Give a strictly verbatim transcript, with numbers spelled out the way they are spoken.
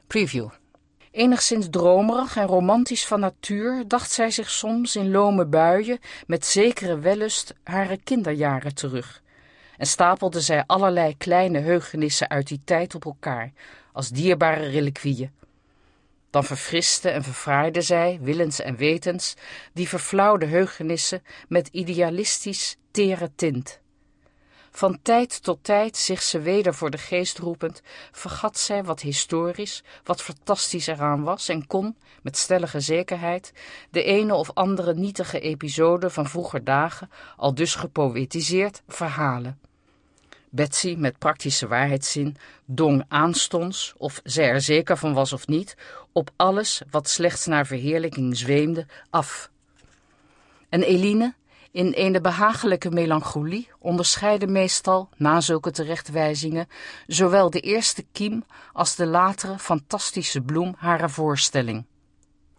Preview. Enigszins dromerig en romantisch van natuur dacht zij zich soms in lome buien met zekere wellust hare kinderjaren terug. En stapelde zij allerlei kleine heugenissen uit die tijd op elkaar, als dierbare reliquieën. Dan verfriste en verfraaide zij, willens en wetens, die verflauwde heugenissen met idealistisch tere tint. Van tijd tot tijd, zich ze weder voor de geest roepend, vergat zij wat historisch, wat fantastisch eraan was en kon, met stellige zekerheid, de ene of andere nietige episode van vroeger dagen, al dus gepoëtiseerd, verhalen. Betsy, met praktische waarheidszin, dong aanstonds, of zij er zeker van was of niet, op alles wat slechts naar verheerlijking zweemde, af. En Eline, in eene behagelijke melancholie, onderscheidde meestal, na zulke terechtwijzingen, zowel de eerste kiem als de latere fantastische bloem harer voorstelling.